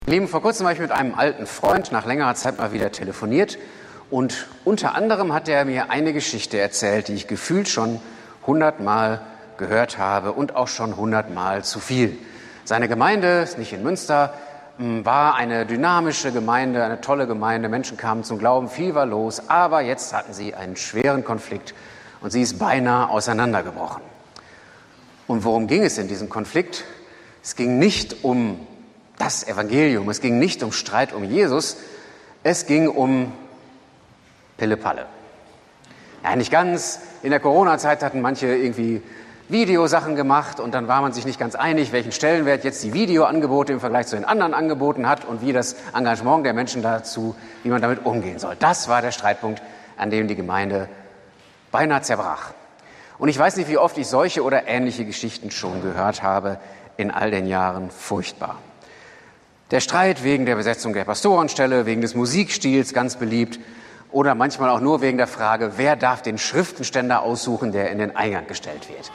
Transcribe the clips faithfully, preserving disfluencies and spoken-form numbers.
Lieben, vor kurzem war ich mit einem alten Freund nach längerer Zeit mal wieder telefoniert und unter anderem hat er mir eine Geschichte erzählt, die ich gefühlt schon hundertmal gehört habe und auch schon hundertmal zu viel. Seine Gemeinde, ist nicht in Münster, war eine dynamische Gemeinde, eine tolle Gemeinde, Menschen kamen zum Glauben, viel war los, aber jetzt hatten sie einen schweren Konflikt und sie ist beinahe auseinandergebrochen. Und worum ging es in diesem Konflikt? Es ging nicht um das Evangelium, es ging nicht um Streit um Jesus, es ging um Pille-Palle. Ja, nicht ganz. In der Corona-Zeit hatten manche irgendwie Videosachen gemacht und dann war man sich nicht ganz einig, welchen Stellenwert jetzt die Videoangebote im Vergleich zu den anderen Angeboten hat und wie das Engagement der Menschen dazu, wie man damit umgehen soll. Das war der Streitpunkt, an dem die Gemeinde beinahe zerbrach. Und ich weiß nicht, wie oft ich solche oder ähnliche Geschichten schon gehört habe in all den Jahren. Furchtbar. Der Streit wegen der Besetzung der Pastorenstelle, wegen des Musikstils, ganz beliebt, oder manchmal auch nur wegen der Frage, wer darf den Schriftenständer aussuchen, der in den Eingang gestellt wird.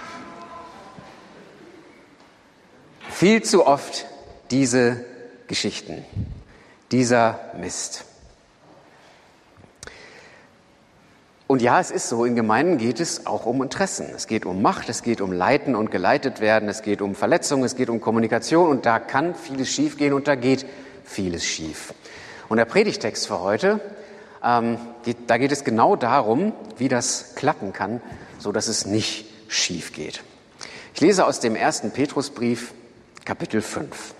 Viel zu oft diese Geschichten, dieser Mist. Und ja, es ist so, in Gemeinden geht es auch um Interessen. Es geht um Macht, es geht um Leiten und geleitet werden, es geht um Verletzungen, es geht um Kommunikation und da kann vieles schiefgehen und da geht vieles schief. Und der Predigtext für heute, ähm, geht, da geht es genau darum, wie das klappen kann, so dass es nicht schief geht. Ich lese aus dem ersten Petrusbrief, Kapitel fünf.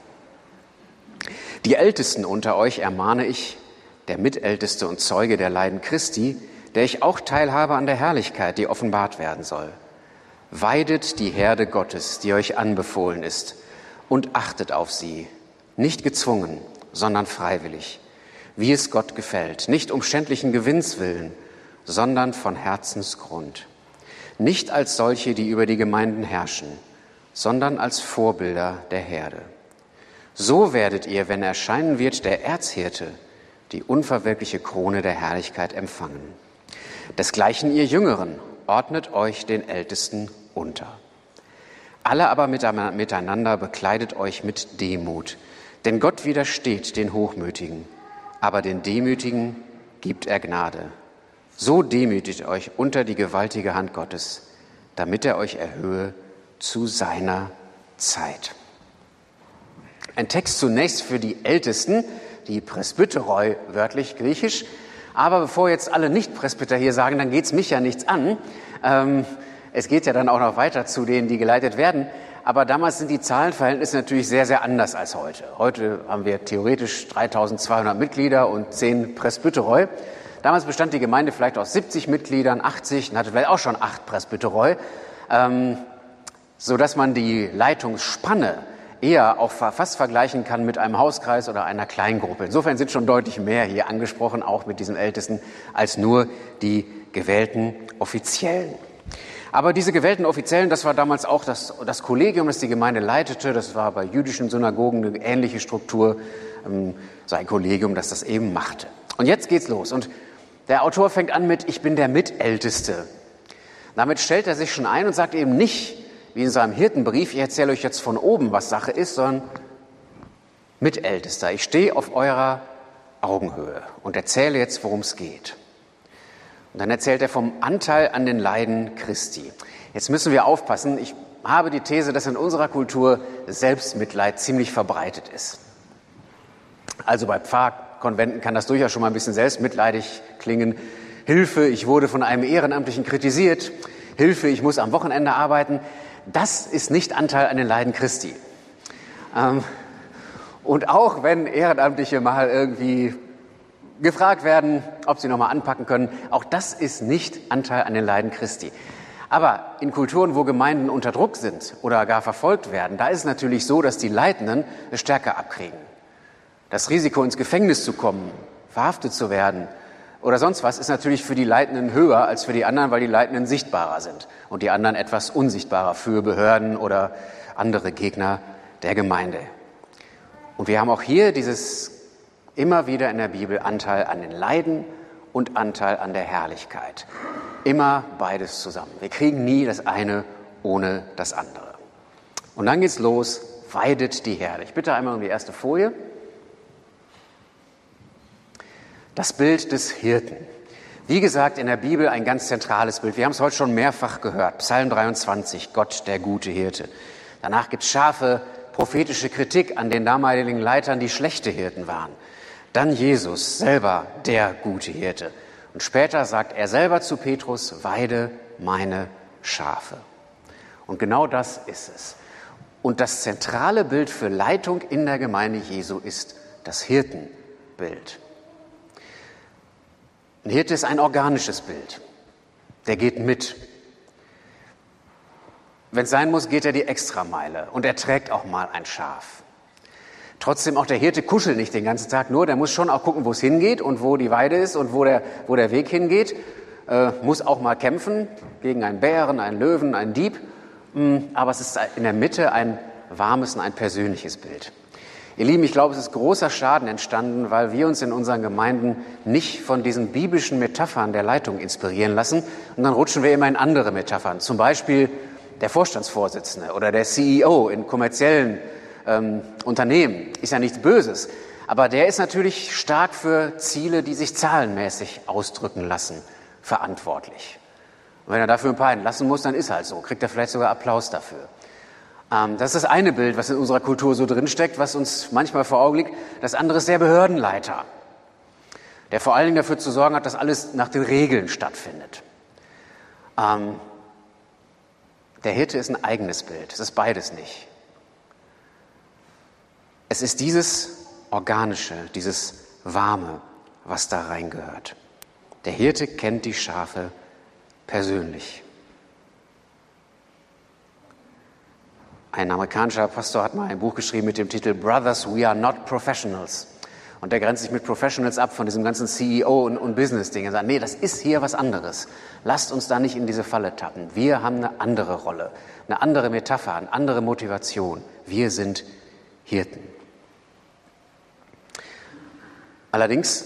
Die Ältesten unter euch ermahne ich, der Mitälteste und Zeuge der Leiden Christi, der ich auch teilhabe an der Herrlichkeit, die offenbart werden soll. Weidet die Herde Gottes, die euch anbefohlen ist, und achtet auf sie, nicht gezwungen, sondern freiwillig, wie es Gott gefällt, nicht um schändlichen Gewinns willen, sondern von Herzensgrund. Nicht als solche, die über die Gemeinden herrschen, sondern als Vorbilder der Herde. So werdet ihr, wenn erscheinen wird der Erzhirte, die unverwelkliche Krone der Herrlichkeit empfangen. Desgleichen ihr Jüngeren, ordnet euch den Ältesten unter. Alle aber miteinander bekleidet euch mit Demut, denn Gott widersteht den Hochmütigen, aber den Demütigen gibt er Gnade. So demütigt euch unter die gewaltige Hand Gottes, damit er euch erhöhe zu seiner Zeit. Ein Text zunächst für die Ältesten, die Presbyteroi, wörtlich griechisch. Aber bevor jetzt alle Nicht-Presbyter hier sagen, dann geht's mich ja nichts an. Ähm, es geht ja dann auch noch weiter zu denen, die geleitet werden. Aber damals sind die Zahlenverhältnisse natürlich sehr, sehr anders als heute. Heute haben wir theoretisch dreitausendzweihundert Mitglieder und zehn Presbyteroi. Damals bestand die Gemeinde vielleicht aus siebzig Mitgliedern, achtzig, und hatte vielleicht auch schon acht Presbyteroi, ähm, sodass man die Leitungsspanne eher auch fast vergleichen kann mit einem Hauskreis oder einer Kleingruppe. Insofern sind schon deutlich mehr hier angesprochen, auch mit diesen Ältesten, als nur die gewählten Offiziellen. Aber diese gewählten Offiziellen, das war damals auch das, das Kollegium, das die Gemeinde leitete. Das war bei jüdischen Synagogen eine ähnliche Struktur, ähm, so ein Kollegium, das das eben machte. Und jetzt geht's los. Und der Autor fängt an mit, ich bin der Mitälteste. Damit stellt er sich schon ein und sagt eben nicht, wie in seinem Hirtenbrief, ich erzähle euch jetzt von oben, was Sache ist, sondern Mitältester. Ich stehe auf eurer Augenhöhe und erzähle jetzt, worum es geht. Und dann erzählt er vom Anteil an den Leiden Christi. Jetzt müssen wir aufpassen. Ich habe die These, dass in unserer Kultur Selbstmitleid ziemlich verbreitet ist. Also bei Pfarrkonventen kann das durchaus schon mal ein bisschen selbstmitleidig klingen. Hilfe, ich wurde von einem Ehrenamtlichen kritisiert. Hilfe, ich muss am Wochenende arbeiten. Das ist nicht Anteil an den Leiden Christi. Ähm, und auch wenn Ehrenamtliche mal irgendwie gefragt werden, ob sie nochmal anpacken können, auch das ist nicht Anteil an den Leiden Christi. Aber in Kulturen, wo Gemeinden unter Druck sind oder gar verfolgt werden, da ist es natürlich so, dass die Leitenden es stärker abkriegen. Das Risiko, ins Gefängnis zu kommen, verhaftet zu werden oder sonst was, ist natürlich für die Leitenden höher als für die anderen, weil die Leitenden sichtbarer sind und die anderen etwas unsichtbarer für Behörden oder andere Gegner der Gemeinde. Und wir haben auch hier dieses immer wieder in der Bibel Anteil an den Leiden und Anteil an der Herrlichkeit. Immer beides zusammen. Wir kriegen nie das eine ohne das andere. Und dann geht's los, weidet die Herde. Ich bitte einmal um die erste Folie. Das Bild des Hirten. Wie gesagt, in der Bibel ein ganz zentrales Bild. Wir haben es heute schon mehrfach gehört. Psalm dreiundzwanzig, Gott, der gute Hirte. Danach gibt es scharfe prophetische Kritik an den damaligen Leitern, die schlechte Hirten waren. Dann Jesus, selber der gute Hirte. Und später sagt er selber zu Petrus, weide meine Schafe. Und genau das ist es. Und das zentrale Bild für Leitung in der Gemeinde Jesu ist das Hirtenbild. Ein Hirte ist ein organisches Bild. Der geht mit. Wenn es sein muss, geht er die Extrameile und er trägt auch mal ein Schaf. Trotzdem, auch der Hirte kuschelt nicht den ganzen Tag nur, der muss schon auch gucken, wo es hingeht und wo die Weide ist und wo der, wo der Weg hingeht. Äh, muss auch mal kämpfen gegen einen Bären, einen Löwen, einen Dieb. Aber es ist in der Mitte ein warmes und ein persönliches Bild. Ihr Lieben, ich glaube, es ist großer Schaden entstanden, weil wir uns in unseren Gemeinden nicht von diesen biblischen Metaphern der Leitung inspirieren lassen. Und dann rutschen wir immer in andere Metaphern. Zum Beispiel der Vorstandsvorsitzende oder der C E O in kommerziellen ähm, Unternehmen. Ist ja nichts Böses. Aber der ist natürlich stark für Ziele, die sich zahlenmäßig ausdrücken lassen, verantwortlich. Und wenn er dafür ein paar entlassen muss, dann ist halt so. Kriegt er vielleicht sogar Applaus dafür. Das ist das eine Bild, was in unserer Kultur so drinsteckt, was uns manchmal vor Augen liegt. Das andere ist der Behördenleiter, der vor allen Dingen dafür zu sorgen hat, dass alles nach den Regeln stattfindet. Ähm, der Hirte ist ein eigenes Bild. Es ist beides nicht. Es ist dieses Organische, dieses Warme, was da reingehört. Der Hirte kennt die Schafe persönlich. Ein amerikanischer Pastor hat mal ein Buch geschrieben mit dem Titel Brothers, We Are Not Professionals. Und der grenzt sich mit Professionals ab von diesem ganzen C E O und, und Business-Ding. Er sagt, nee, das ist hier was anderes. Lasst uns da nicht in diese Falle tappen. Wir haben eine andere Rolle, eine andere Metapher, eine andere Motivation. Wir sind Hirten. Allerdings,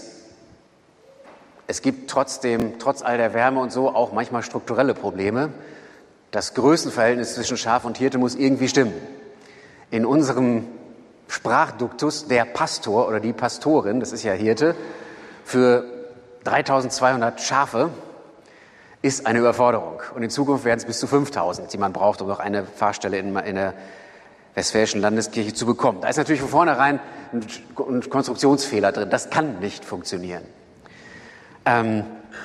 es gibt trotzdem, trotz all der Wärme und so, auch manchmal strukturelle Probleme. Das Größenverhältnis zwischen Schaf und Hirte muss irgendwie stimmen. In unserem Sprachduktus der Pastor oder die Pastorin, das ist ja Hirte, für dreitausendzweihundert Schafe ist eine Überforderung. Und in Zukunft werden es bis zu fünftausend, die man braucht, um noch eine Pfarrstelle in, in der Westfälischen Landeskirche zu bekommen. Da ist natürlich von vornherein ein, ein Konstruktionsfehler drin. Das kann nicht funktionieren. Ähm,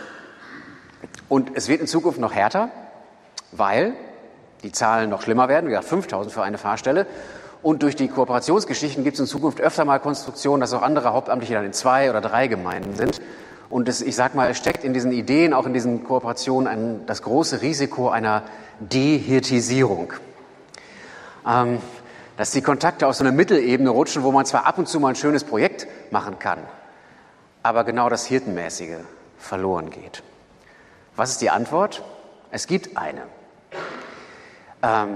und es wird in Zukunft noch härter, weil die Zahlen noch schlimmer werden, wie gesagt fünftausend für eine Pfarrstelle. Und durch die Kooperationsgeschichten gibt es in Zukunft öfter mal Konstruktionen, dass auch andere Hauptamtliche dann in zwei oder drei Gemeinden sind. Und das, ich sag mal, es steckt in diesen Ideen, auch in diesen Kooperationen, ein, das große Risiko einer Dehirtisierung. Ähm, dass die Kontakte auf so eine Mittelebene rutschen, wo man zwar ab und zu mal ein schönes Projekt machen kann, aber genau das Hirtenmäßige verloren geht. Was ist die Antwort? Es gibt eine. Ähm,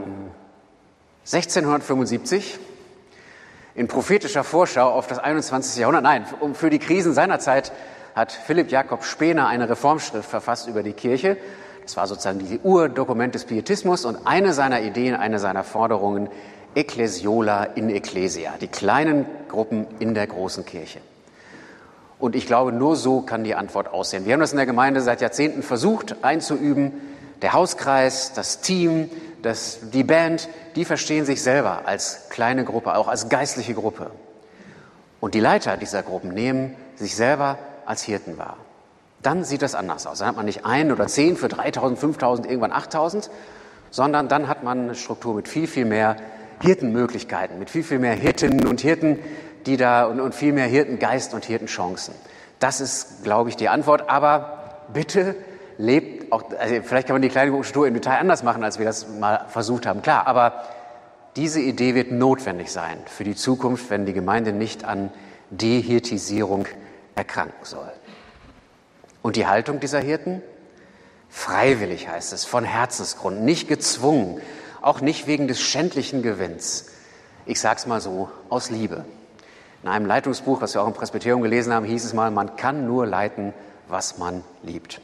sechzehnhundertfünfundsiebzig, in prophetischer Vorschau auf das einundzwanzigste Jahrhundert, nein, für die Krisen seiner Zeit hat Philipp Jakob Spener eine Reformschrift verfasst über die Kirche. Das war sozusagen die Urdokument des Pietismus und eine seiner Ideen, eine seiner Forderungen, Ecclesiola in Ecclesia, die kleinen Gruppen in der großen Kirche. Und ich glaube, nur so kann die Antwort aussehen. Wir haben das in der Gemeinde seit Jahrzehnten versucht einzuüben. Der Hauskreis, das Team, das, die Band, die verstehen sich selber als kleine Gruppe, auch als geistliche Gruppe. Und die Leiter dieser Gruppen nehmen sich selber als Hirten wahr. Dann sieht das anders aus. Dann hat man nicht ein oder zehn für dreitausend, fünftausend, irgendwann achttausend, sondern dann hat man eine Struktur mit viel, viel mehr Hirtenmöglichkeiten, mit viel, viel mehr Hirtinnen und Hirten, die da und, und viel mehr Hirtengeist und Hirtenchancen. Das ist, glaube ich, die Antwort. Aber bitte lebt auch, also vielleicht kann man die kleine Struktur im Detail anders machen, als wir das mal versucht haben, klar. Aber diese Idee wird notwendig sein für die Zukunft, wenn die Gemeinde nicht an Dehirtisierung erkranken soll. Und die Haltung dieser Hirten? Freiwillig heißt es, von Herzensgrund, nicht gezwungen, auch nicht wegen des schändlichen Gewinns. Ich sage es mal so, aus Liebe. In einem Leitungsbuch, was wir auch im Presbyterium gelesen haben, hieß es mal, man kann nur leiten, was man liebt.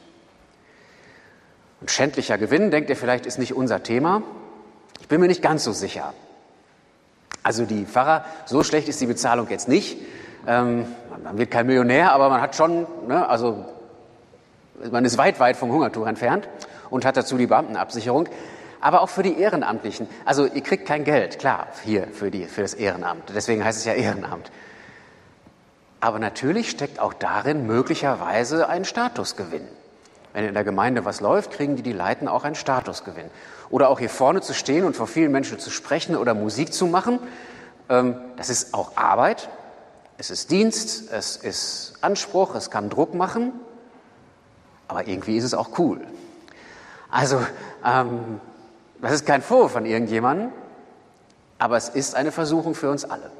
Und schändlicher Gewinn, denkt ihr vielleicht, ist nicht unser Thema. Ich bin mir nicht ganz so sicher. Also die Pfarrer, so schlecht ist die Bezahlung jetzt nicht. Ähm, man wird kein Millionär, aber man hat schon, ne, also man ist weit, weit vom Hungertuch entfernt und hat dazu die Beamtenabsicherung. Aber auch für die Ehrenamtlichen. Also ihr kriegt kein Geld, klar, hier für, die, für das Ehrenamt. Deswegen heißt es ja Ehrenamt. Aber natürlich steckt auch darin möglicherweise ein Statusgewinn. Wenn in der Gemeinde was läuft, kriegen die, die leiten, auch einen Statusgewinn. Oder auch hier vorne zu stehen und vor vielen Menschen zu sprechen oder Musik zu machen, ähm, das ist auch Arbeit, es ist Dienst, es ist Anspruch, es kann Druck machen, aber irgendwie ist es auch cool. Also, ähm, das ist kein Vorwurf von irgendjemandem, aber es ist eine Versuchung für uns alle.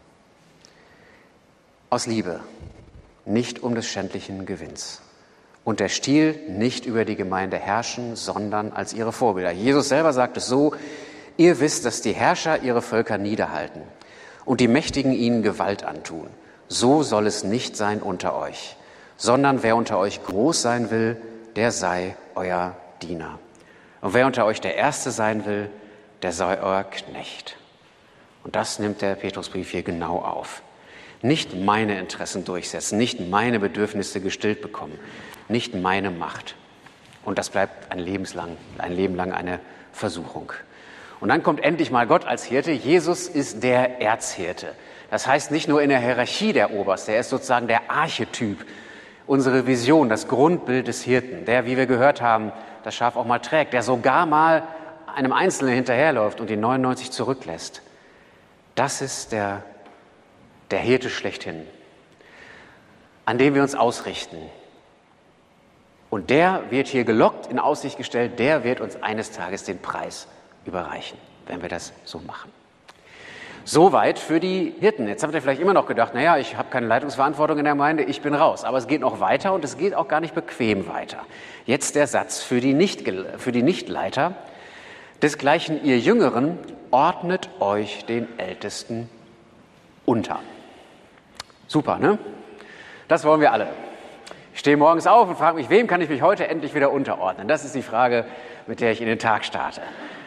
Aus Liebe, nicht um des schändlichen Gewinns. Und der Stiel nicht über die Gemeinde herrschen, sondern als ihre Vorbilder. Jesus selber sagt es so: Ihr wisst, dass die Herrscher ihre Völker niederhalten und die Mächtigen ihnen Gewalt antun. So soll es nicht sein unter euch, sondern wer unter euch groß sein will, der sei euer Diener. Und wer unter euch der Erste sein will, der sei euer Knecht. Und das nimmt der Petrusbrief hier genau auf. Nicht meine Interessen durchsetzen, nicht meine Bedürfnisse gestillt bekommen, nicht meine Macht. Und das bleibt ein Lebenslang, ein Leben lang eine Versuchung. Und dann kommt endlich mal Gott als Hirte. Jesus ist der Erzhirte. Das heißt nicht nur in der Hierarchie der Oberste, er ist sozusagen der Archetyp, unsere Vision, das Grundbild des Hirten, der, wie wir gehört haben, das Schaf auch mal trägt, der sogar mal einem Einzelnen hinterherläuft und die neunundneunzig zurücklässt. Das ist der, der Hirte schlechthin, an dem wir uns ausrichten. Und der wird hier gelockt, in Aussicht gestellt, der wird uns eines Tages den Preis überreichen, wenn wir das so machen. Soweit für die Hirten. Jetzt habt ihr vielleicht immer noch gedacht, naja, ich habe keine Leitungsverantwortung in der Gemeinde, ich bin raus. Aber es geht noch weiter und es geht auch gar nicht bequem weiter. Jetzt der Satz für die, Nicht, für die Nichtleiter. Desgleichen ihr Jüngeren, ordnet euch den Ältesten unter. Super, ne? Das wollen wir alle. Ich stehe morgens auf und frage mich, wem kann ich mich heute endlich wieder unterordnen? Das ist die Frage, mit der ich in den Tag starte.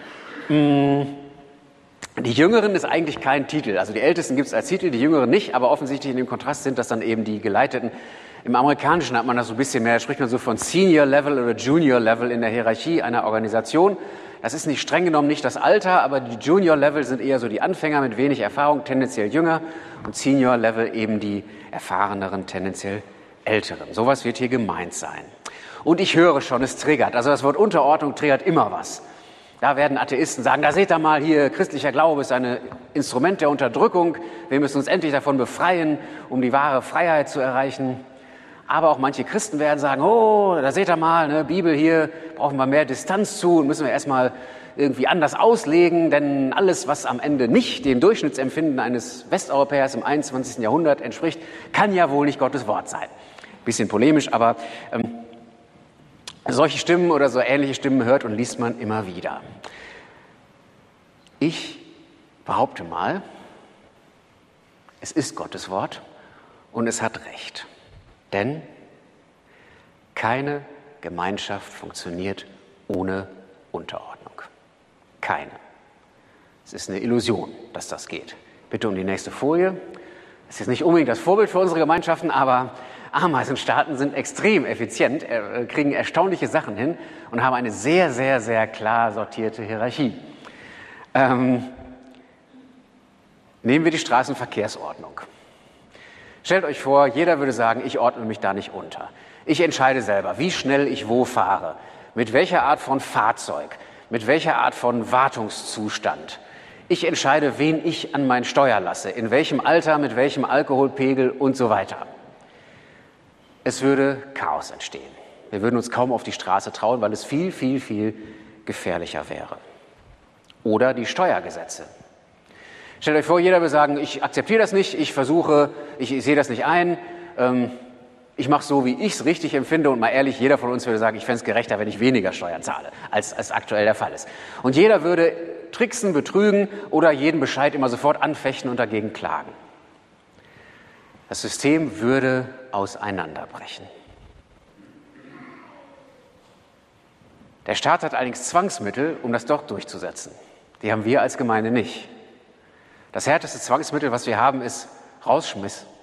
Die Jüngeren ist eigentlich kein Titel. Also die Ältesten gibt es als Titel, die Jüngeren nicht, aber offensichtlich in dem Kontrast sind das dann eben die Geleiteten. Im Amerikanischen hat man das so ein bisschen mehr, da spricht man so von Senior Level oder Junior Level in der Hierarchie einer Organisation. Das ist nicht streng genommen nicht das Alter, aber die Junior Level sind eher so die Anfänger mit wenig Erfahrung, tendenziell jünger, und Senior Level eben die erfahreneren, tendenziell älteren. Sowas wird hier gemeint sein. Und ich höre schon, es triggert. Also das Wort Unterordnung triggert immer was. Da werden Atheisten sagen, da seht ihr mal hier, christlicher Glaube ist ein Instrument der Unterdrückung. Wir müssen uns endlich davon befreien, um die wahre Freiheit zu erreichen. Aber auch manche Christen werden sagen, oh, da seht ihr mal, ne, Bibel hier, brauchen wir mehr Distanz zu und müssen wir erstmal irgendwie anders auslegen, denn alles, was am Ende nicht dem Durchschnittsempfinden eines Westeuropäers im einundzwanzigsten Jahrhundert entspricht, kann ja wohl nicht Gottes Wort sein. Bisschen polemisch, aber ähm, solche Stimmen oder so ähnliche Stimmen hört und liest man immer wieder. Ich behaupte mal, es ist Gottes Wort und es hat Recht. Denn keine Gemeinschaft funktioniert ohne Unterordnung. Keine. Es ist eine Illusion, dass das geht. Bitte um die nächste Folie. Das ist jetzt nicht unbedingt das Vorbild für unsere Gemeinschaften, aber Ameisenstaaten sind extrem effizient, kriegen erstaunliche Sachen hin und haben eine sehr, sehr, sehr klar sortierte Hierarchie. Ähm, nehmen wir die Straßenverkehrsordnung. Stellt euch vor, jeder würde sagen, ich ordne mich da nicht unter. Ich entscheide selber, wie schnell ich wo fahre, mit welcher Art von Fahrzeug, mit welcher Art von Wartungszustand. Ich entscheide, wen ich an mein Steuer lasse, in welchem Alter, mit welchem Alkoholpegel und so weiter. Es würde Chaos entstehen. Wir würden uns kaum auf die Straße trauen, weil es viel, viel, viel gefährlicher wäre. Oder die Steuergesetze. Stellt euch vor, jeder will sagen, ich akzeptiere das nicht, ich versuche, ich, ich sehe das nicht ein, ähm, ich mache so, wie ich es richtig empfinde und mal ehrlich, jeder von uns würde sagen, ich fände es gerechter, wenn ich weniger Steuern zahle, als, als aktuell der Fall ist. Und jeder würde tricksen, betrügen oder jeden Bescheid immer sofort anfechten und dagegen klagen. Das System würde auseinanderbrechen. Der Staat hat allerdings Zwangsmittel, um das doch durchzusetzen. Die haben wir als Gemeinde nicht. Das härteste Zwangsmittel, was wir haben, ist Rausschmiss,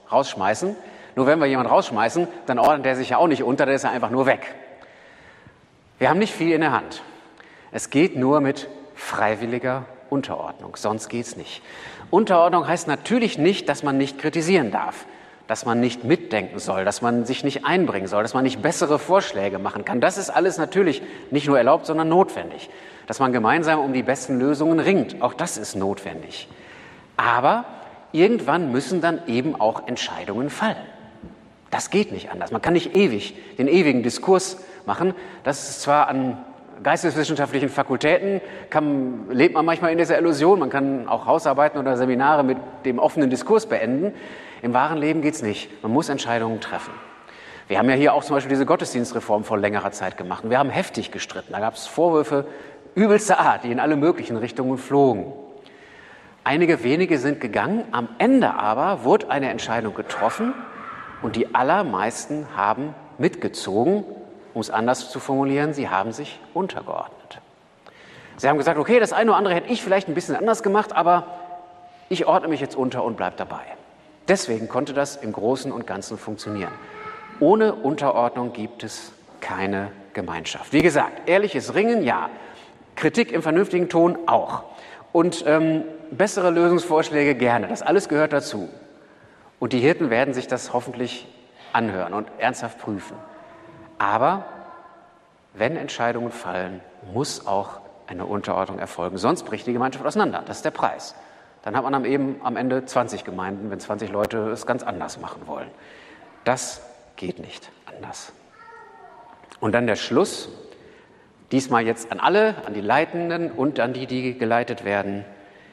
rausschmeißen. Nur wenn wir jemanden rausschmeißen, dann ordnet er sich ja auch nicht unter, dann ist er einfach nur weg. Wir haben nicht viel in der Hand. Es geht nur mit freiwilliger Unterordnung, sonst geht's nicht. Unterordnung heißt natürlich nicht, dass man nicht kritisieren darf, dass man nicht mitdenken soll, dass man sich nicht einbringen soll, dass man nicht bessere Vorschläge machen kann. Das ist alles natürlich nicht nur erlaubt, sondern notwendig. Dass man gemeinsam um die besten Lösungen ringt, auch das ist notwendig. Aber irgendwann müssen dann eben auch Entscheidungen fallen. Das geht nicht anders. Man kann nicht ewig den ewigen Diskurs machen. Das ist zwar an geisteswissenschaftlichen Fakultäten, kann, lebt man manchmal in dieser Illusion, man kann auch Hausarbeiten oder Seminare mit dem offenen Diskurs beenden. Im wahren Leben geht es nicht. Man muss Entscheidungen treffen. Wir haben ja hier auch zum Beispiel diese Gottesdienstreform vor längerer Zeit gemacht. Und wir haben heftig gestritten. Da gab es Vorwürfe übelster Art, die in alle möglichen Richtungen flogen. Einige wenige sind gegangen. Am Ende aber wurde eine Entscheidung getroffen und die allermeisten haben mitgezogen. Um es anders zu formulieren, sie haben sich untergeordnet. Sie haben gesagt, okay, das eine oder andere hätte ich vielleicht ein bisschen anders gemacht, aber ich ordne mich jetzt unter und bleibe dabei. Deswegen konnte das im Großen und Ganzen funktionieren. Ohne Unterordnung gibt es keine Gemeinschaft. Wie gesagt, ehrliches Ringen, ja. Kritik im vernünftigen Ton auch. Und ähm, bessere Lösungsvorschläge gerne. Das alles gehört dazu. Und die Hirten werden sich das hoffentlich anhören und ernsthaft prüfen. Aber wenn Entscheidungen fallen, muss auch eine Unterordnung erfolgen. Sonst bricht die Gemeinschaft auseinander. Das ist der Preis. Dann hat man am, eben am Ende zwanzig Gemeinden, wenn zwanzig Leute es ganz anders machen wollen. Das geht nicht anders. Und dann der Schluss. Diesmal jetzt an alle, an die Leitenden und an die, die geleitet werden.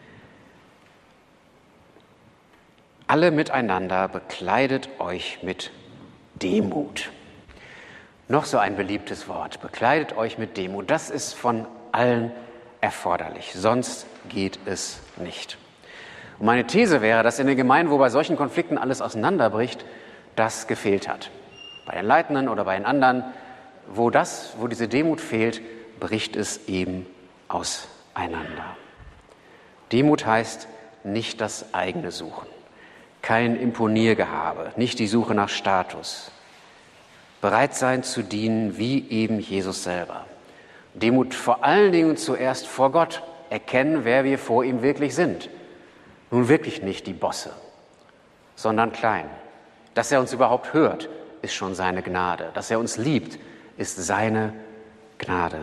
Alle miteinander bekleidet euch mit Demut. Noch so ein beliebtes Wort. Bekleidet euch mit Demut. Das ist von allen erforderlich. Sonst geht es nicht. Und meine These wäre, dass in den Gemeinden, wo bei solchen Konflikten alles auseinanderbricht, das gefehlt hat. Bei den Leitenden oder bei den anderen, wo das, wo diese Demut fehlt, bricht es eben auseinander. Demut heißt nicht das eigene Suchen, kein Imponiergehabe, nicht die Suche nach Status. Bereit sein zu dienen, wie eben Jesus selber. Demut vor allen Dingen zuerst vor Gott, erkennen, wer wir vor ihm wirklich sind. Nun wirklich nicht die Bosse, sondern klein. Dass er uns überhaupt hört, ist schon seine Gnade. Dass er uns liebt, ist seine Gnade.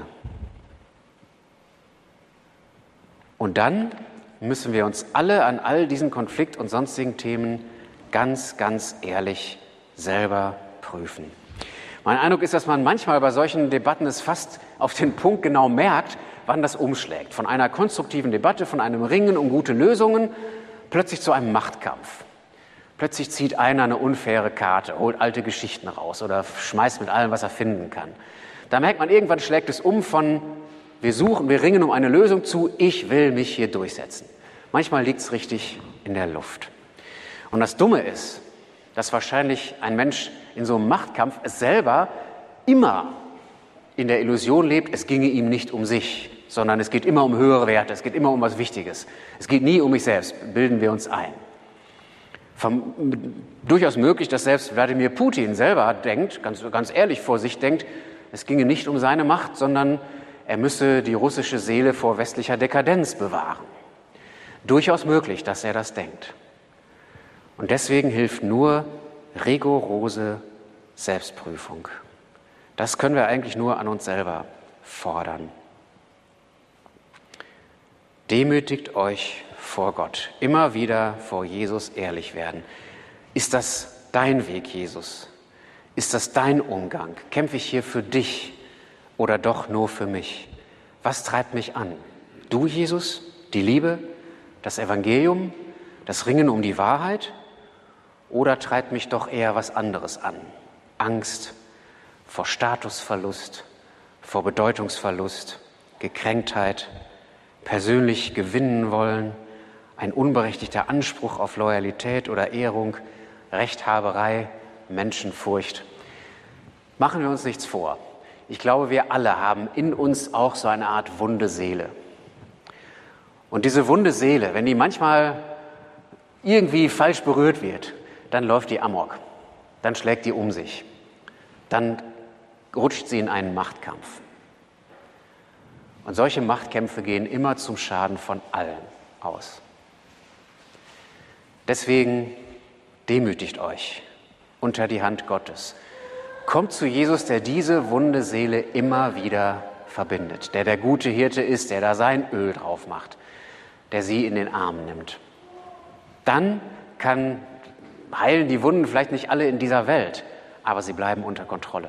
Und dann müssen wir uns alle an all diesen Konflikt- und sonstigen Themen ganz, ganz ehrlich selber prüfen. Mein Eindruck ist, dass man manchmal bei solchen Debatten es fast auf den Punkt genau merkt, wann das umschlägt. Von einer konstruktiven Debatte, von einem Ringen um gute Lösungen, plötzlich zu einem Machtkampf. Plötzlich zieht einer eine unfaire Karte, holt alte Geschichten raus oder schmeißt mit allem, was er finden kann. Da merkt man, irgendwann schlägt es um von wir suchen, wir ringen um eine Lösung zu, ich will mich hier durchsetzen. Manchmal liegt es richtig in der Luft. Und das Dumme ist, dass wahrscheinlich ein Mensch in so einem Machtkampf es selber immer in der Illusion lebt, es ginge ihm nicht um sich, sondern es geht immer um höhere Werte, es geht immer um was Wichtiges. Es geht nie um mich selbst, bilden wir uns ein. Vom, durchaus möglich, dass selbst Wladimir Putin selber denkt, ganz, ganz ehrlich vor sich denkt, es ginge nicht um seine Macht, sondern er müsse die russische Seele vor westlicher Dekadenz bewahren. Durchaus möglich, dass er das denkt. Und deswegen hilft nur rigorose Selbstprüfung. Das können wir eigentlich nur an uns selber fordern. Demütigt euch vor Gott. Immer wieder vor Jesus ehrlich werden. Ist das dein Weg, Jesus? Ist das dein Umgang? Kämpfe ich hier für dich oder doch nur für mich? Was treibt mich an? Du, Jesus, die Liebe, das Evangelium, das Ringen um die Wahrheit? Oder treibt mich doch eher was anderes an? Angst vor Statusverlust, vor Bedeutungsverlust, Gekränktheit, persönlich gewinnen wollen, ein unberechtigter Anspruch auf Loyalität oder Ehrung, Rechthaberei, Menschenfurcht. Machen wir uns nichts vor. Ich glaube, wir alle haben in uns auch so eine Art wunde Seele. Und diese wunde Seele, wenn die manchmal irgendwie falsch berührt wird, dann läuft die amok, dann schlägt die um sich, dann rutscht sie in einen Machtkampf. Und solche Machtkämpfe gehen immer zum Schaden von allen aus. Deswegen demütigt euch unter die Hand Gottes. Kommt zu Jesus, der diese wunde Seele immer wieder verbindet, der der gute Hirte ist, der da sein Öl drauf macht, der sie in den Arm nimmt. Dann kann, heilen die Wunden vielleicht nicht alle in dieser Welt, aber sie bleiben unter Kontrolle.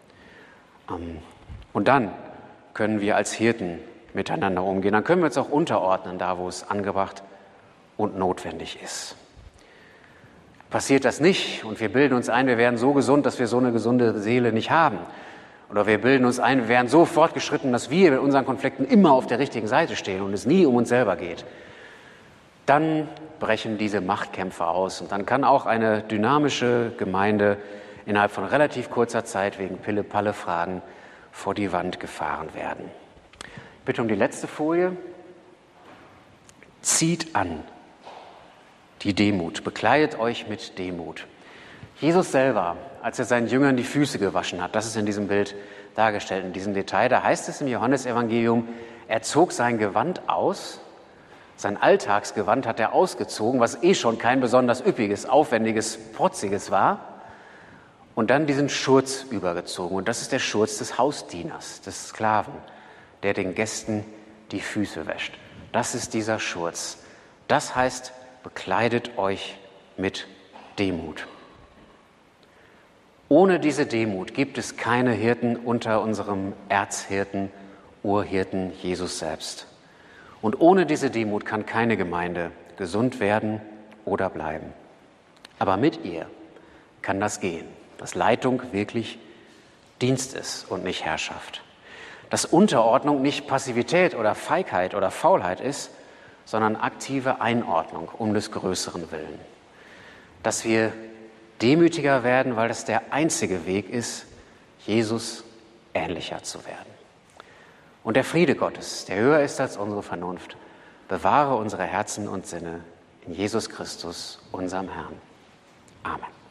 Und dann können wir als Hirten miteinander umgehen. Dann können wir uns auch unterordnen, da wo es angebracht und notwendig ist. Passiert das nicht und wir bilden uns ein, wir wären so gesund, dass wir so eine gesunde Seele nicht haben, oder wir bilden uns ein, wir wären so fortgeschritten, dass wir mit unseren Konflikten immer auf der richtigen Seite stehen und es nie um uns selber geht, dann brechen diese Machtkämpfe aus. Und dann kann auch eine dynamische Gemeinde innerhalb von relativ kurzer Zeit wegen Pille-Palle-Fragen vor die Wand gefahren werden. Ich bitte um die letzte Folie. Zieht an die Demut, bekleidet euch mit Demut. Jesus selber, als er seinen Jüngern die Füße gewaschen hat, das ist in diesem Bild dargestellt, in diesem Detail, da heißt es im Johannesevangelium, er zog sein Gewand aus, sein Alltagsgewand hat er ausgezogen, was eh schon kein besonders üppiges, aufwendiges, protziges war, und dann diesen Schurz übergezogen. Und das ist der Schurz des Hausdieners, des Sklaven, der den Gästen die Füße wäscht. Das ist dieser Schurz. Das heißt, bekleidet euch mit Demut. Ohne diese Demut gibt es keine Hirten unter unserem Erzhirten, Urhirten Jesus selbst. Und ohne diese Demut kann keine Gemeinde gesund werden oder bleiben. Aber mit ihr kann das gehen, dass Leitung wirklich Dienst ist und nicht Herrschaft. Dass Unterordnung nicht Passivität oder Feigheit oder Faulheit ist, sondern aktive Einordnung um des Größeren willen. Dass wir demütiger werden, weil das der einzige Weg ist, Jesus ähnlicher zu werden. Und der Friede Gottes, der höher ist als unsere Vernunft, bewahre unsere Herzen und Sinne in Jesus Christus, unserem Herrn. Amen.